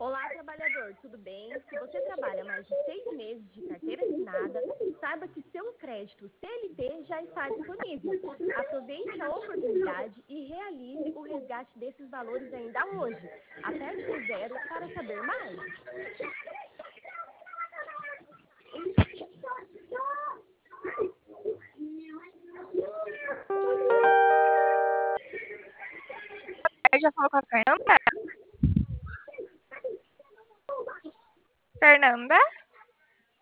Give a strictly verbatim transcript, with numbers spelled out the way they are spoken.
Olá, trabalhador, tudo bem? Se você trabalha mais de seis meses de carteira assinada, saiba que seu crédito C L T já está disponível. Aproveite a oportunidade e realize o resgate desses valores ainda hoje. Aperte o zero para saber mais. Já falou com a Fernanda? Fernanda?